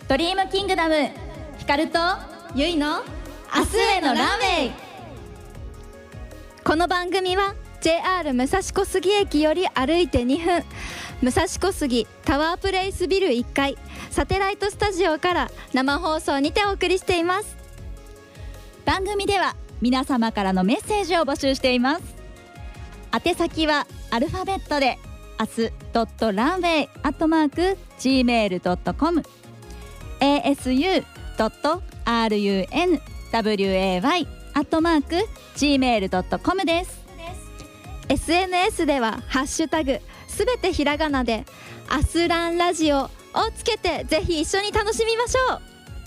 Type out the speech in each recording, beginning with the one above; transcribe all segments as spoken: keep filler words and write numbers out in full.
ドリームキングダム、光とゆいの明日へのランウェイ。 この番組は ジェイアール 武蔵小杉駅より歩いてにふん、武蔵小杉タワープレイスビルいっかいサテライトスタジオから生放送にてお送りしています。 番組では皆様からのメッセージを募集しています。宛先はアルファベットで明日ドットランウェイアットマーク ジーメールドットコム エーエスユードットアールユーエヌダブリューエーワイ アットマーク ジーメールドットコム です。 エスエヌエス ではハッシュタグすべてひらがなでアスランラジオをつけてぜひ一緒に楽しみましょう。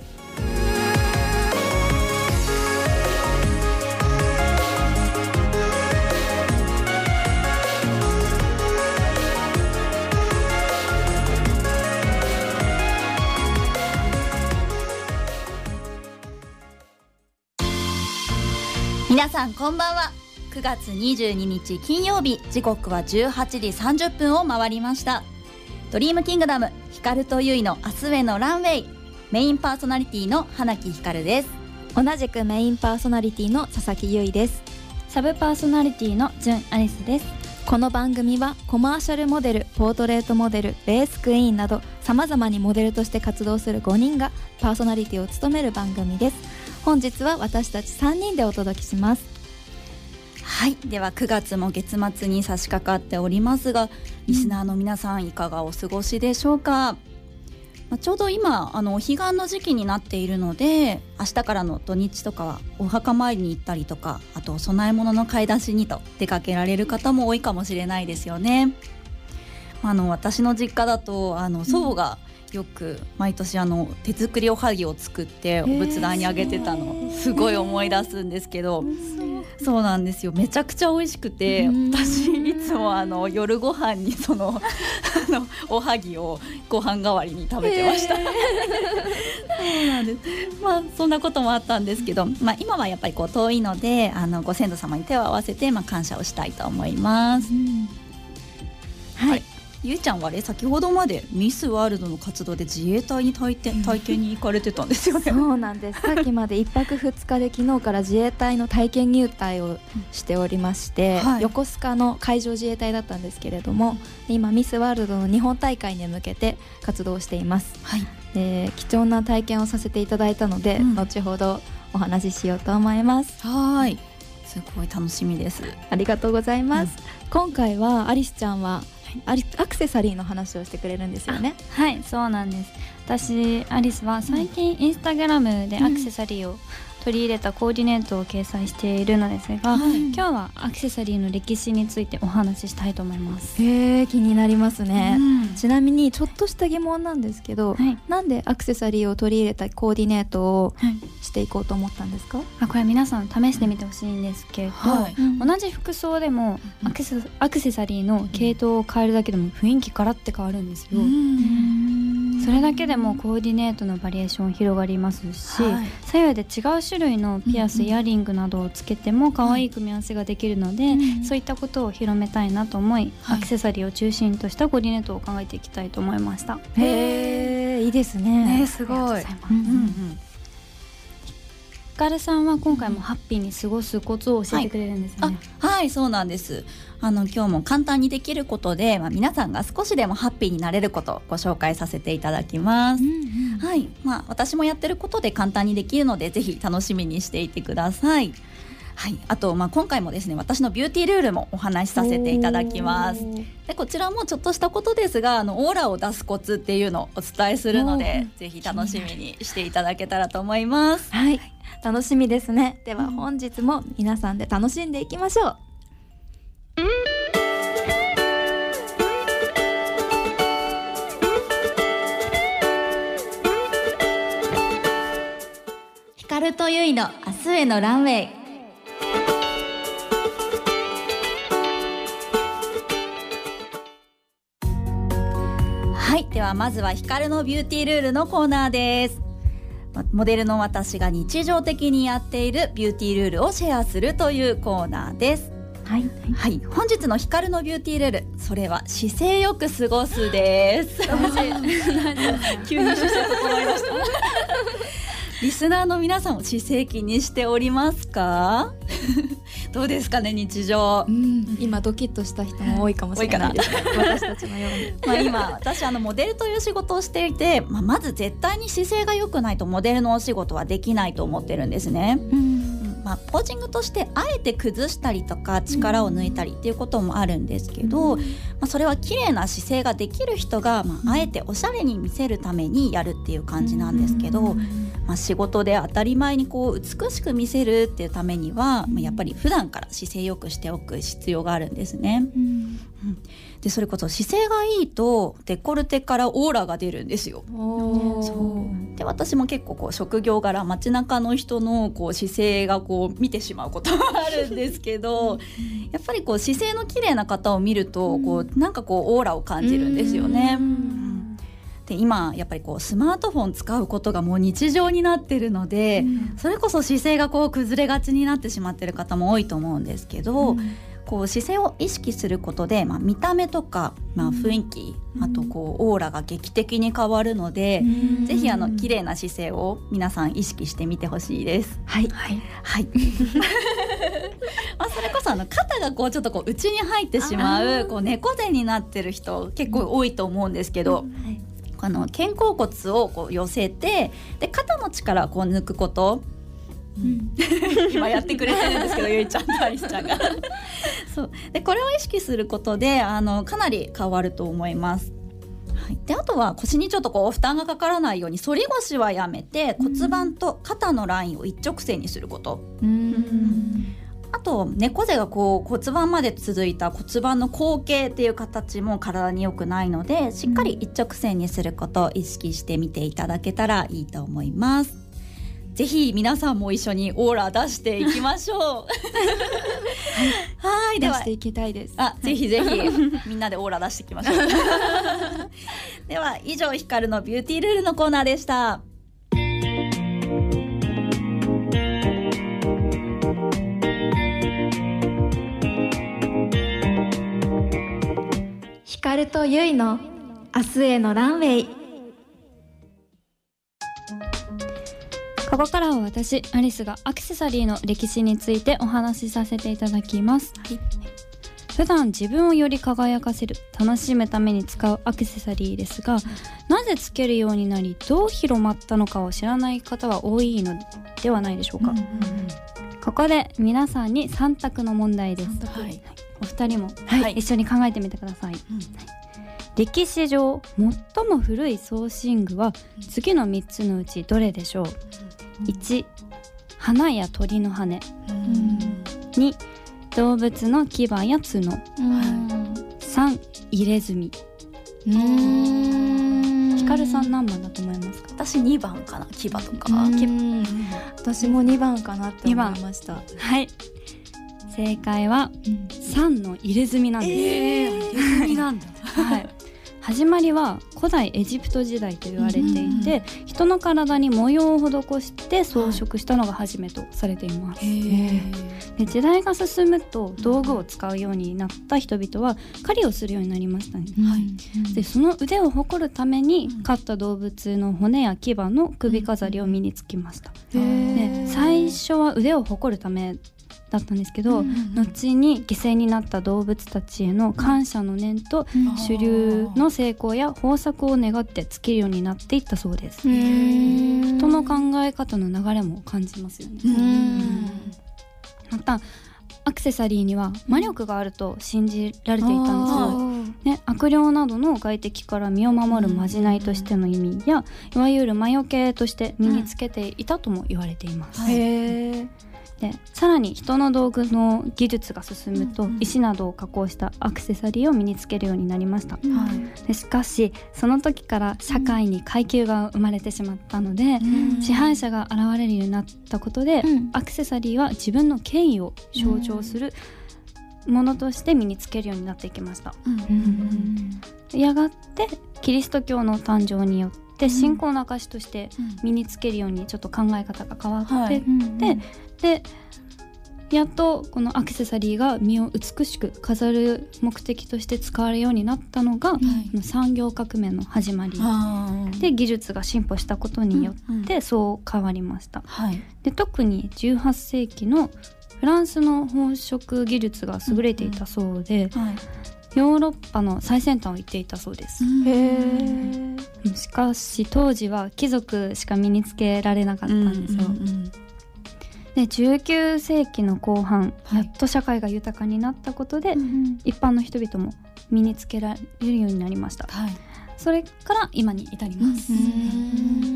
皆さんこんばんは。くがつにじゅうににち金曜日、時刻はじゅうはちじさんじゅっぷんを回りました。ドリームキングダム、光とゆいの明日へのランウェイ、メインパーソナリティの花木ひかるです。 同じくメインパーソナリティの佐々木ゆいです。 サブパーソナリティのじゅんアリスです。 この番組はコマーシャルモデル、ポートレートモデル、レースクイーンなどさまざまにモデルとして活動するごにんがパーソナリティを務める番組です。本日は私たちさんにんでお届けします。 はい、ではくがつも月末に差し掛かっておりますが、リスナーの皆さんいかがお過ごしでしょうか。まあ、ちょうど今あのお彼岸の時期になっているので、明日からの土日とかはお墓参りに行ったりとか、あとお供え物の買い出しにと出かけられる方も多いかもしれないですよね。あの私の実家だとあの祖母がよく毎年あの手作りおはぎを作ってお仏壇にあげてたのすごい思い出すんですけど、そうなんですよ、めちゃくちゃ美味しくて、私いつもあの夜ご飯にそのあのおはぎをご飯代わりに食べてました。そうなんです。まあそんなこともあったんですけど、まあ、今はやっぱりこう遠いのであのご先祖様に手を合わせて、まあ、感謝をしたいと思います。はい、はい、ゆいちゃんは、ね、先ほどまでミスワールドの活動で自衛隊に体験、体験に行かれてたんですよね。 そうなんです。さっきまでいっぱくふつかで昨日から自衛隊の体験入隊をしておりまして、はい、横須賀の海上自衛隊だったんですけれども、今ミスワールドの日本大会に向けて活動しています。はい、で貴重な体験をさせていただいたので、うん、後ほどお話ししようと思います。 はい、すごい楽しみです。 ありがとうございます。うん、今回はアリスちゃんはアクセサリーの話をしてくれるんですよね。 はい、そうなんです。私アリスは最近インスタグラムでアクセサリーを取り入れたコーディネートを掲載しているのですが、うん、今日はアクセサリーの歴史についてお話ししたいと思います。 へー、気になりますね。うん、ちなみにちょっとした疑問なんですけど、はい、なんでアクセサリーを取り入れたコーディネートをしていこうと思ったんですか？ あ、これ皆さん試してみてほしいんですけど、はい、同じ服装でもアクセ、アクセサリーの系統を変えるだけでも雰囲気ガラッて変わるんですよ。うん、それだけでもコーディネートのバリエーション広がりますし、はい、左右で違う種類のピアス、イヤリングなどをつけても可愛い組み合わせができるので、うん、そういったことを広めたいなと思い、はい、アクセサリーを中心としたコーディネートを考えていきたいと思いました。 へー、いいですね。 ね、すごい。ありがとうございます。うんうん、 ひかるさんは今回もハッピーに過ごすコツを教えてくれるんですよね。 はい、はい、そうなんです。あの今日も簡単にできることで、まあ、皆さんが少しでもハッピーになれることをご紹介させていただきます。うんうん、はい、まあ、私もやってることで簡単にできるのでぜひ楽しみにしていてください。はい、あと、まあ、今回もですね、私のビューティールールもお話しさせていただきます。でこちらもちょっとしたことですが、あのオーラを出すコツっていうのをお伝えするので、ぜひ楽しみにしていただけたらと思います。 はい、楽しみですね。では本日も皆さんで楽しんでいきましょう。 光とゆいの明日へのランウェイ。はい、ではまずは光のビューティールールのコーナーです。モデルの私が日常的にやっているビューティールールをシェアするというコーナーです。 はい、はい、本日の光のビューティールール、それは姿勢よく過ごすです急に姿勢整いましたリスナーの皆さんも姿勢気にしておりますかどうですかね、日常、うん、 今ドキッとした人も多いかもしれないですね私たちのようにまあ今私あのモデルという仕事をしていて、まあ、まず絶対に姿勢が良くないとモデルのお仕事はできないと思ってるんですね、うん、まあ、ポージングとしてあえて崩したりとか力を抜いたりっていうこともあるんですけど、うん、まあ、それは綺麗な姿勢ができる人が、まあ、あえておしゃれに見せるためにやるっていう感じなんですけど、うん、まあ、仕事で当たり前にこう美しく見せるっていうためには、まあ、やっぱり普段から姿勢よくしておく必要があるんですね、うんうん、でそれこそ姿勢がいいとデコルテからオーラが出るんですよ。そうで私も結構こう職業柄街中の人のこう姿勢がこう見てしまうことがあるんですけどやっぱりこう姿勢の綺麗な方を見るとこうなんかこうオーラを感じるんですよね。で今やっぱりこうスマートフォン使うことがもう日常になってるので、うん、それこそ姿勢がこう崩れがちになってしまってる方も多いと思うんですけど、うん、こう姿勢を意識することで、まあ、見た目とか、まあ、雰囲気、うん、あとこうオーラが劇的に変わるので、うん、ぜひあの綺麗な姿勢を皆さん意識してみてほしいです。 はい、はいはい、 まあそれこそあの肩がこうちょっとこう内に入ってしまう、こう猫背になってる人結構多いと思うんですけど、うん、はい、あの肩甲骨をこう寄せてで肩の力をこう抜くこと、うん、今やってくれてるんですけどゆいちゃんとアリスちゃんがそうでこれを意識することであのかなり変わると思います。はい、であとは腰にちょっとこう負担がかからないように反り腰はやめて骨盤と肩のラインを一直線にすること、うんうん、あと猫背がこう骨盤まで続いた骨盤の後傾っていう形も体に良くないのでしっかり一直線にすることを意識してみていただけたらいいと思います。ぜひ皆さんも一緒にオーラ出していきましょうはい、はい、では出していきたいです。 あ、ぜひぜひみんなでオーラ出していきましょうでは以上ヒカルのビューティールールのコーナーでした。 ヒカルとユイの明日へのランウェイ。 ここからは私アリスがアクセサリーの歴史についてお話しさせていただきます、はい、普段自分をより輝かせる楽しむために使うアクセサリーですが、うん、なぜつけるようになりどう広まったのかを知らない方は多いのではないでしょうか、うんうんうん、ここで皆さんにさん択の問題です、はい、お二人も、はい、一緒に考えてみてください、うん、歴史上最も古い装身具は次のみっつのうちどれでしょう。いち、花や鳥の羽、に、動物の牙や角、さん、入れ墨。ヒカルさん何番だと思いますか。 私にばんかな、牙とか。 私もにばんかなって思いました。 はい、正解はさんの入れ墨なんです。 えー、入れ墨なんだはい、始まりは古代エジプト時代と言われていて、人の体に模様を施して装飾したのが初めとされています。で時代が進むと道具を使うようになった人々は狩りをするようになりましたね、はい、でその腕を誇るために飼った動物の骨や牙の首飾りを身につけました。で最初は腕を誇るためだったんですけど、うんうん、後に犠牲になった動物たちへの感謝の念と主流の成功や豊作を願ってつけるようになっていったそうです。人の考え方の流れも感じますよね。うんまたアクセサリーには魔力があると信じられていたんです、ね、悪霊などの外敵から身を守るまじないとしての意味やいわゆる魔除けとして身につけていたとも言われています、うん、へーでさらに人の道具の技術が進むと、うんうん、石などを加工したアクセサリーを身につけるようになりました、うん、でしかしその時から社会に階級が生まれてしまったので、うん、支配者が現れるようになったことで、うん、アクセサリーは自分の権威を象徴するものとして身につけるようになっていきました、うんうんうん、やがてキリスト教の誕生によって信仰の証として身につけるようにちょっと考え方が変わって、うんはい、ででやっとこのアクセサリーが身を美しく飾る目的として使われるようになったのが、はい、この産業革命の始まりで技術が進歩したことによってそう変わりました、うんうん、で特にじゅうはっせいきのフランスの宝飾技術が優れていたそうで、うんうん、はい、ヨーロッパの最先端を行っていたそうです。へー。しかし当時は貴族しか身につけられなかったんですよ、うんうんうん、でじゅうきゅうせいきの後半、はい、やっと社会が豊かになったことで、うんうん、一般の人々も身につけられるようになりました、はい、それから今に至ります、うん、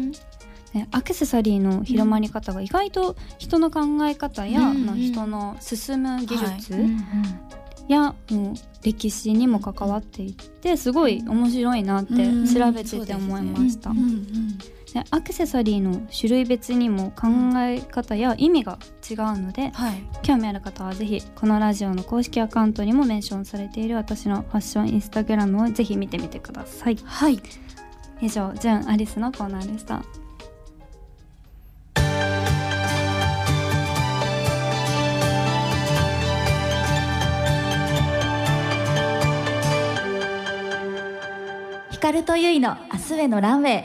でアクセサリーの広まり方が意外と人の考え方や、うん、人の進む技術、はい、やもう歴史にも関わっていってすごい面白いなって調べてて思いました、うんうん、でアクセサリーの種類別にも考え方や意味が違うので、はい、興味ある方はぜひこのラジオの公式アカウントにもメンションされている私のファッションインスタグラムをぜひ見てみてください。はい、以上ジュン・アリスのコーナーでした。 ヒカルとユイの明日へのランウェイ。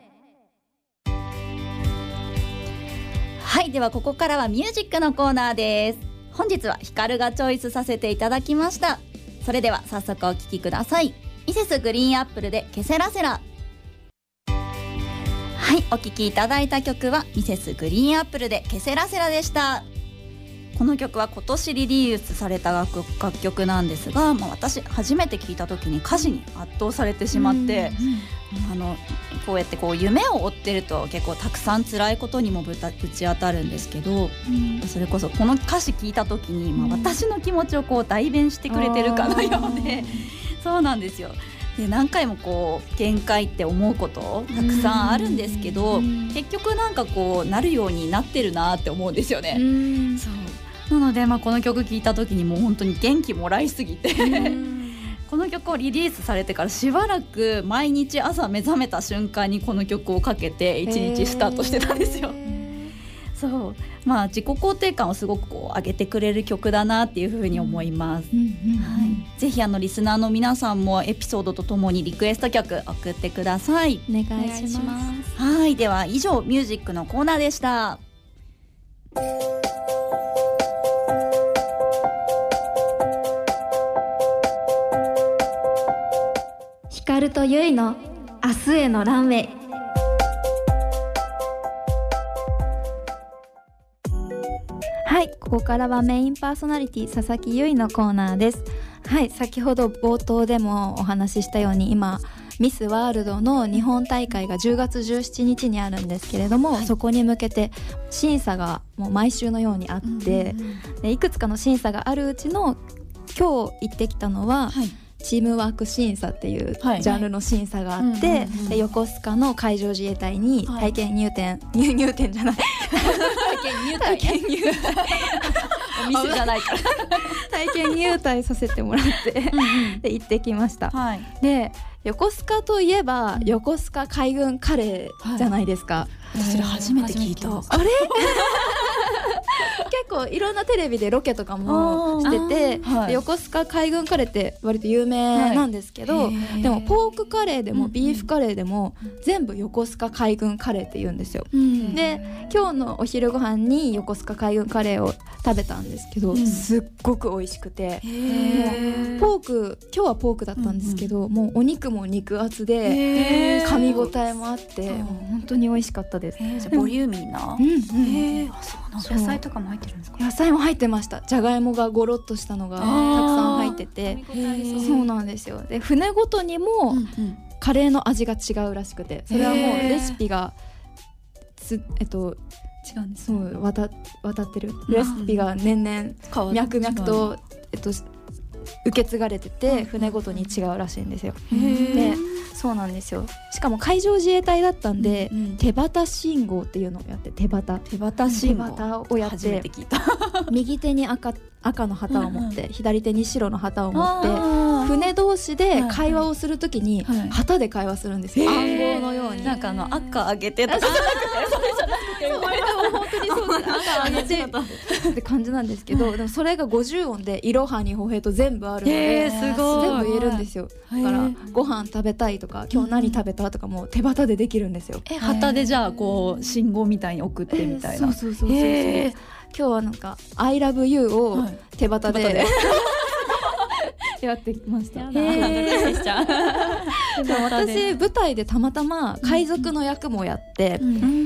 はい、ではここからはミュージックのコーナーです。本日はヒカルがチョイスさせていただきました。それでは早速お聴きください。ミセスグリーンアップルでケセラセラ。はい、お聴きいただいた曲はミセスグリーンアップルでケセラセラでした。この曲は今年リリースされた楽曲なんですが、まあ、私初めて聴いた時に歌詞に圧倒されてしまって、うんうん、あのこうやってこう夢を追ってると結構たくさん辛いことにもぶたぶち当たるんですけど、うん、それこそこの歌詞聞いた時に、まあ、私の気持ちをこう代弁してくれてるかのようで、そうなんですよ。で何回もこう限界って思うことたくさんあるんですけど、結局なんかこうなるようになってるなって思うんですよね。うんそうなので、まあ、この曲聴いた時にもう本当に元気もらいすぎてこの曲をリリースされてからしばらく毎日朝目覚めた瞬間にこの曲をかけて一日スタートしてたんですよ。そうまあ自己肯定感をすごくこう上げてくれる曲だなっていうふうに思います、うんうんうんはい、ぜひあのリスナーの皆さんもエピソードとともにリクエスト曲送ってください。 お願いします。 はい、では以上ミュージックのコーナーでした。 ヒカルとユイの明日へのランウェイ。はい、ここからはメインパーソナリティ佐々木ユイのコーナーです。はい、先ほど冒頭でもお話ししたように今ミスワールドの日本大会がじゅうがつじゅうしちにちにあるんですけれども、はい、そこに向けて審査がもう毎週のようにあって、うんうんうん、でいくつかの審査があるうちの今日行ってきたのは、はい、チームワーク審査っていうジャンルの審査があって、はいはい、で横須賀の海上自衛隊に体験入店、はい、入入店じゃない体験入隊お店じゃないから体験入隊させてもらってで行ってきました、はい、で横須賀といえば横須賀海軍カレーじゃないですか、 はい、私初めて聞いた。 あれ結構いろんなテレビでロケとかもしてて、はい、横須賀海軍カレーって割と有名なんですけど、はい、でもポークカレーでもビーフカレーでも全部横須賀海軍カレーって言うんですよ、うん、で今日のお昼ご飯に横須賀海軍カレーを食べたんですけど、うん、すっごく美味しくて、ポーク今日はポークだったんですけど、うんうん、もうお肉も肉厚で噛み応えもあって本当に美味しかったです。 じゃボリューミーな、うんうん、あそうなん野菜とかも入ってるんですか？ 野菜も入ってました。じゃがいもがゴロッとしたのがたくさん入ってて、そうなんですよ。で船ごとにもカレーの味が違うらしくて、それはもうレシピがつえっと違うんです、 そう渡渡ってるレシピが年々脈々とえっと受け継がれてて、船ごとに違うらしいんですよ。でそうなんですよ。しかも海上自衛隊だったんで、うんうん、手旗信号っていうのをやって手旗手旗信号手旗をやって初めて聞いた右手に赤赤の旗を持って、うんうん、左手に白の旗を持って船同士で会話をするときに旗で会話するんですよ、はい、暗号のように。 なんかあの赤あげてとかそうじゃなくてそれじゃなくて本当にそうって感じなんですけど、でもそれがごじゅうおんでいろはにほへと全部あるので、 すごい全部言えるんですよ。だからご飯食べたいとか今日何食べたとかも手旗でできるんですよ。 え旗でじゃあこう信号みたいに送ってみたいな、 そうそうそうそう、今日はなんか I love you を手旗で、はい、やってきました。でも私舞台でたまたま海賊の役もやって、うん、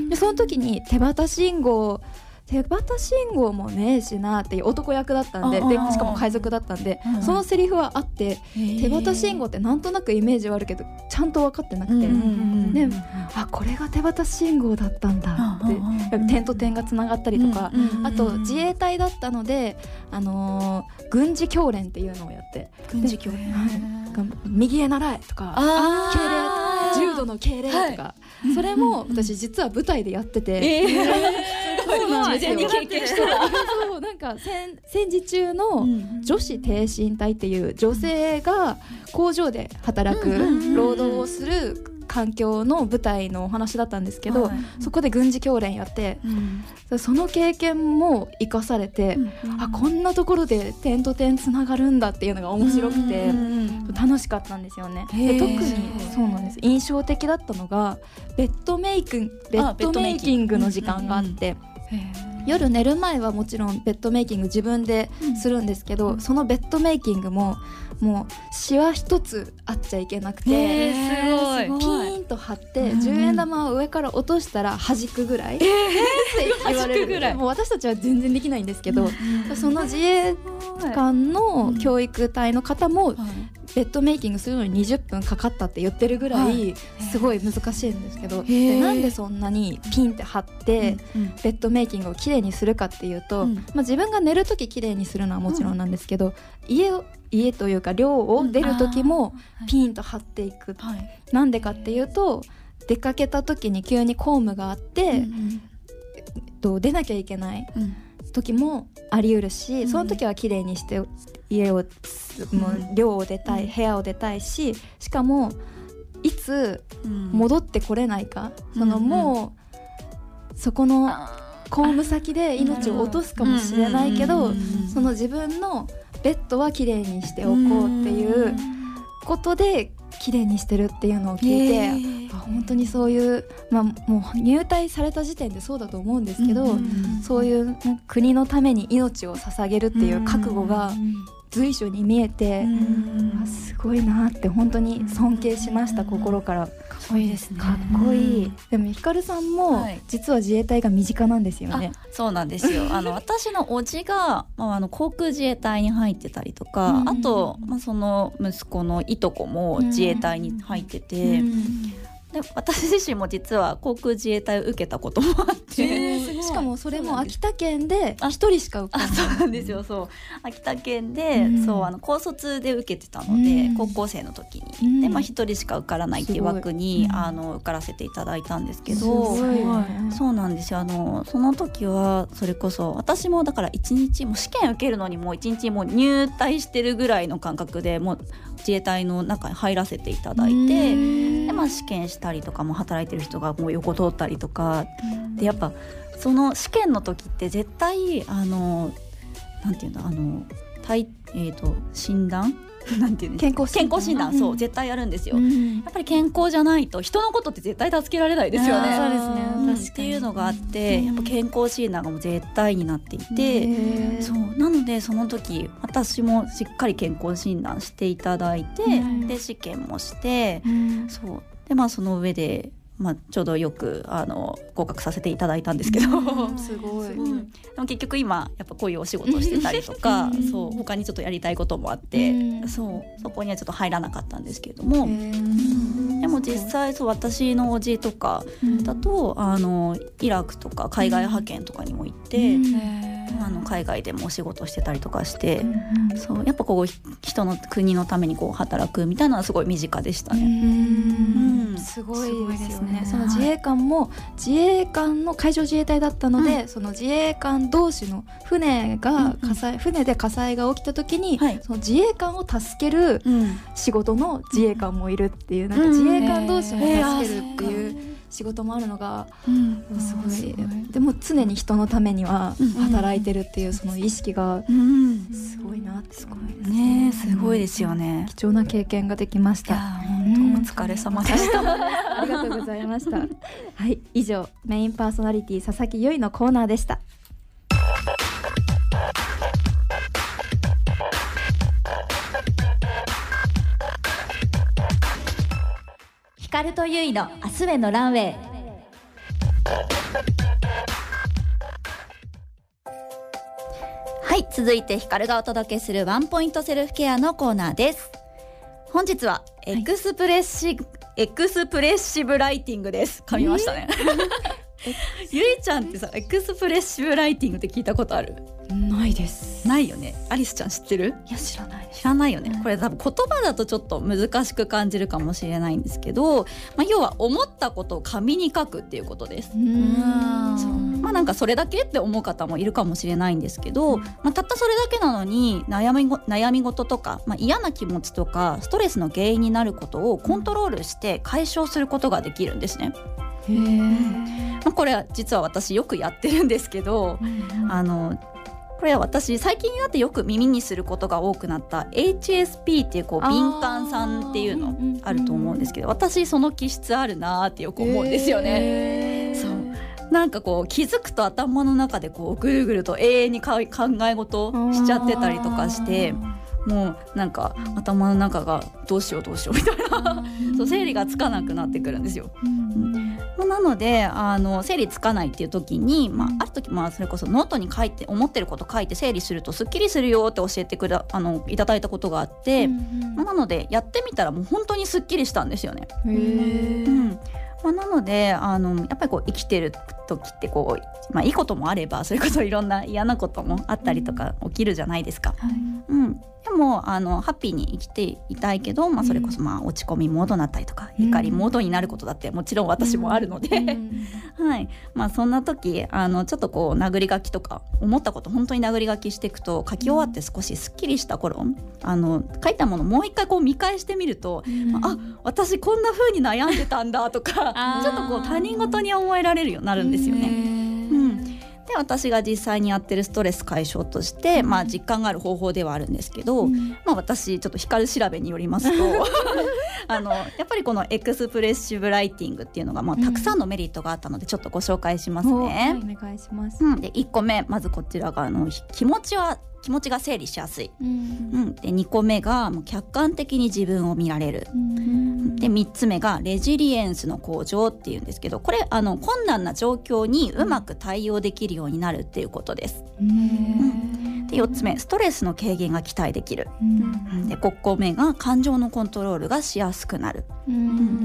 でその時に手旗信号手旗信号もねえしなっていう男役だったんで、でしかも海賊だったんで、うん、そのセリフはあって、手旗信号ってなんとなくイメージはあるけどちゃんと分かってなくて、であこれが手旗信号だったんだって、点と点がつながったりとか、あと自衛隊だったので、あのー、軍事教練っていうのをやって、 軍事教練、 右へ習えとか敬礼、柔道の敬礼とか、はい、それも私実は舞台でやってて、えー、そうなんですよ。経験してたそうなんか 戦, 戦時中の女子挺身隊っていう女性が工場で働く労働をする環境の舞台のお話だったんですけど、はい、そこで軍事教練やって、うん、その経験も生かされて、うん、あこんなところで点と点つながるんだっていうのが面白くて、うん、楽しかったんですよね。で特にそうなんです、印象的だったのがベッドメイキングベッドメイキングの時間があって、夜寝る前はもちろんベッドメイキング自分でするんですけど、うん、そのベッドメイキングももうシワ一つあっちゃいけなくて、すごいピーンと張って、うん、じゅうえん玉を上から落としたら弾くぐらい、えー、って言われるぐらい、もう私たちは全然できないんですけど、うん、その自衛官の教育隊の方も、うん、ベッドメイキングするのににじゅっぷんかかったって言ってるぐらいすごい難しいんですけど、でなんでそんなにピンって張ってベッドメイキングをきれいにするかっていうと、うんまあ、自分が寝るとききれいにするのはもちろんなんですけど、うん、家を家というか寮を出る時もピンと張っていく、はい、なんでかっていうと出かけた時に急に公務があって、うんうんえっと、出なきゃいけない時もあり得るし、うん、その時はきれいにして家をもう寮を出たい、うん、部屋を出たいし、しかもいつ戻ってこれないか、うん、そのもうそこの公務先で命を落とすかもしれないけど、その自分のベッドはきれいにしておこうっていうことできれいにしてるっていうのを聞いて、あ本当にそういう、まあ、もう入隊された時点でそうだと思うんですけど、うんうん、そういう国のために命を捧げるっていう覚悟が随所に見えて、うん、すごいなって本当に尊敬しました、心から。 かっこいいですね。 かっこいい、うん、でもひかるさんも実は自衛隊が身近なんですよね。 そうなんですよ。あの私の叔父が、まあ、あの航空自衛隊に入ってたりとか、うん、あと、まあ、その息子のいとこも自衛隊に入ってて、うんうんで私自身も実は航空自衛隊を受けたこともあって、えー、しかもそれも秋田県で一人しか受けない。 あ、そうなんですよ。そう秋田県で、うん、そうあの高卒で受けてたので、うん、高校生の時に、うん、でまあ一人しか受からないっていう枠に、うん、あの受からせていただいたんですけど、すごい、ね、そうなんですよ。あのその時はそれこそ私もだから一日もう試験受けるのにもう一日もう入隊してるぐらいの感覚でもう自衛隊の中に入らせていただいて、で、まあ、試験したりとかも働いてる人がもう横通ったりとかで、やっぱその試験の時って絶対あのなんていうんだあの体、えーと、診断なんていうんですか、健康診断、健康診断、そう、うん、絶対やるんですよ、うん、やっぱり健康じゃないと人のことって絶対助けられないですよね。 そうですね、 うん、っていうのがあって、うん、やっぱ健康診断がもう絶対になっていて、そうなのでその時私もしっかり健康診断していただいて、で試験もして、そうでまあその上でまあ、ちょうどよくあの合格させていただいたんですけど、 うん、すごい、 うん、でも結局今やっぱこういうお仕事をしてたりとか、うん、そう他にちょっとやりたいこともあって、うん、そうそこにはちょっと入らなかったんですけれども、うん、でも実際そう私のおじとかだと、うん、あのイラクとか海外派遣とかにも行って、うん、あの海外でもお仕事してたりとかして、うん、そうやっぱこう人の国のためにこう働くみたいなのはすごい身近でしたね。 うんうん、すごいですよね。その自衛官も自衛官の海上自衛隊だったので、うん、その自衛官同士の船が火災、うん、船で火災が起きた時に、はい、その自衛官を助ける仕事の自衛官もいるっていう、なんか自衛官同士も助けるっていう仕事もあるのが、 うん、 すごい、すごい。でも常に人のためには働いてるっていうその意識がすごいなって思いますね。ね、すごいですよね。 貴重な経験ができました。 本当お疲れ様でしたありがとうございましたはい、以上メインパーソナリティ佐々木由衣のコーナーでした。 光とゆいの明日へのランウェイ。はい、続いて光がお届けするワンポイントセルフケアのコーナーです。本日はエクスプレッシ、はい、エクスプレッシブライティングです。噛みましたね、えー、ゆいちゃんってさ、エクスプレッシブライティングって聞いたことある？ ないです。 ないよね。アリスちゃん知ってる？ いや、知らないです。 知らないよね。これ多分言葉だとちょっと難しく感じるかもしれないんですけど、まあ、要は思ったことを紙に書くっていうことです。うーん、そう、まあなんかそれだけって思う方もいるかもしれないんですけど、まあ、たったそれだけなのに悩みご、悩み事とか、まあ、嫌な気持ちとかストレスの原因になることをコントロールして解消することができるんですね。へー、まあ、これは実は私よくやってるんですけど、うんうん、あのこれは私最近になってよく耳にすることが多くなった エイチエスピー っていうこう敏感さんっていうのあると思うんですけど、私その気質あるなってよく思うんですよね。そうなんかこう気づくと頭の中でこうぐるぐると永遠に考え事しちゃってたりとかして、もうなんか頭の中がどうしようどうしようみたいなそう整理がつかなくなってくるんですよ。うんうん、なのであの整理つかないっていう時に、まあ、ある時、まあ、それこそノートに書いて思ってること書いて整理するとすっきりするよって教えてくれあのいただいたことがあって、うんうんまあ、なのでやってみたらもう本当にすっきりしたんですよね。へー、うんまあ、なのであのやっぱりこう生きてる時ってこう、まあ、いいこともあればそれこそいろんな嫌なこともあったりとか起きるじゃないですか。はいうん、でもあのハッピーに生きていたいけど、まあ、それこそまあ落ち込みモードになったりとか、うん、怒りモードになることだってもちろん私もあるので、うんはいまあ、そんな時あのちょっとこう殴り書きとか思ったこと本当に殴り書きしていくと書き終わって少しすっきりした頃あの書いたものもう一回こう見返してみると、うん、あ私こんな風に悩んでたんだとかちょっとこう他人事に思えられるようになるんですよね。うんで私が実際にやってるストレス解消として、まあ、実感がある方法ではあるんですけど、うんまあ、私ちょっと光調べによりますとあのやっぱりこのエクスプレッシブライティングっていうのが、まあ、たくさんのメリットがあったのでちょっとご紹介しますね。 はい、お願いします。 うん、でいっこめまずこちらがあの気持ちは気持ちが整理しやすい、うんうん、でにこめが客観的に自分を見られる、うん、でみっつめがレジリエンスの向上っていうんですけどこれあの困難な状況にうまく対応できるようになるっていうことです。うん、でよっつめストレスの軽減が期待できる、うん、でごこめが感情のコントロールがしやすくなる、うん、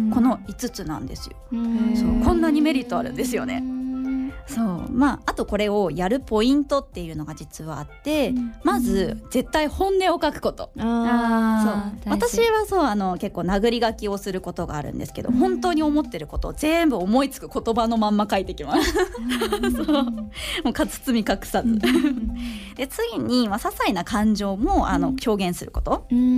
このいつつなんですよ。そうこんなにメリットあるんですよね。そうまあ、あとこれをやるポイントっていうのが実はあって、うん、まず絶対本音を書くこと。あそう私はそうあの結構殴り書きをすることがあるんですけど、うん、本当に思ってることを全部思いつく言葉のまんま書いてきますそうもうかつ包み隠さず、うん、で次に、まあ、些細な感情もあの表現すること、うんうん、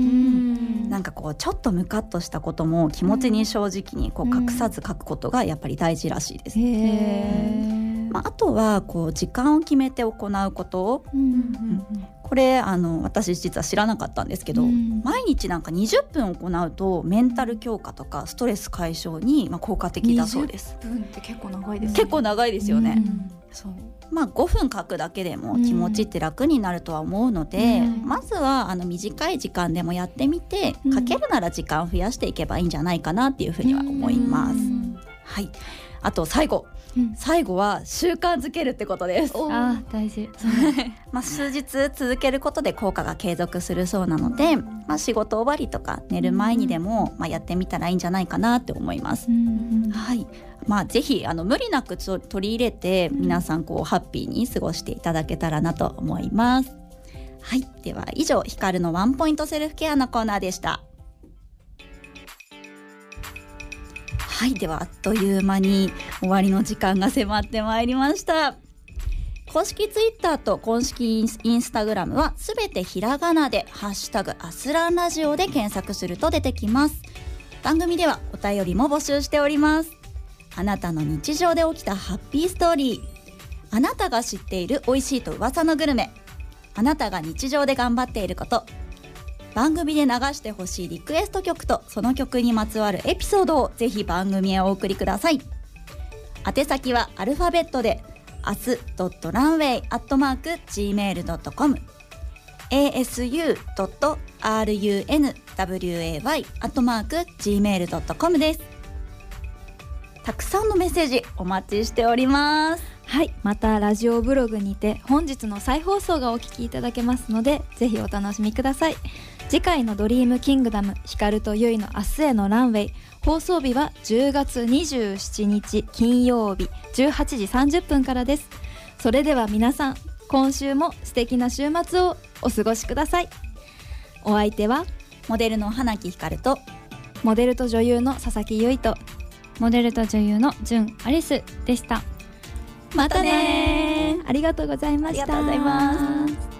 なんかこうちょっとムカッとしたことも気持ちに正直にこう隠さず書くことがやっぱり大事らしいです。へーまあ、あとはこう時間を決めて行うこと、うんうんうん、これあの私実は知らなかったんですけど、うん、毎日なんかにじゅっぷん行うとメンタル強化とかストレス解消にまあ効果的だそうです。 にじゅっぷんって結構長いですね。 結構長いですよね、うん、そうまあ、ごふん書くだけでも気持ちって楽になるとは思うので、うん、まずはあの短い時間でもやってみて、うん、書けるなら時間を増やしていけばいいんじゃないかなっていうふうには思います、うん、はい。あと最後、うん、最後は習慣づけるってことです。 あ大事まあ数日続けることで効果が継続するそうなので、まあ、仕事終わりとか寝る前にでも、まあ、やってみたらいいんじゃないかなって思います、うんうん、はいまあ、ぜひあの無理なく取り入れて皆さんこうハッピーに過ごしていただけたらなと思います。はい、では以上ヒカルのワンポイントセルフケアのコーナーでした。はい、ではあっという間に終わりの時間が迫ってまいりました。公式ツイッターと公式インスタグラムはすべてひらがなでハッシュタグアスランラジオで検索すると出てきます。番組ではお便りも募集しております。 あなたの日常で起きたハッピーストーリー、あなたが知っている美味しいと噂のグルメ、あなたが日常で頑張っていること、番組で流してほしいリクエスト曲とその曲にまつわるエピソードをぜひ番組へお送りください。宛先はアルファベットでアスドットランウェイアットマークジーメールドットコム エーエスユードットランウェイアットマークジーメールドットコム です。たくさんのメッセージお待ちしております。 はい、またラジオブログにて本日の再放送がお聞きいただけますので、ぜひお楽しみください。次回のドリームキングダム光とゆいの明日へのランウェイ、放送日はじゅうがつにじゅうしちにち金曜日じゅうはちじさんじゅっぷんからです。それでは皆さん、今週も素敵な週末をお過ごしください。お相手はモデルの花木ひかるとモデルと女優の佐々木ゆいとモデルと女優の純アリスでした。 またね。ありがとうございました。 ありがとうございます。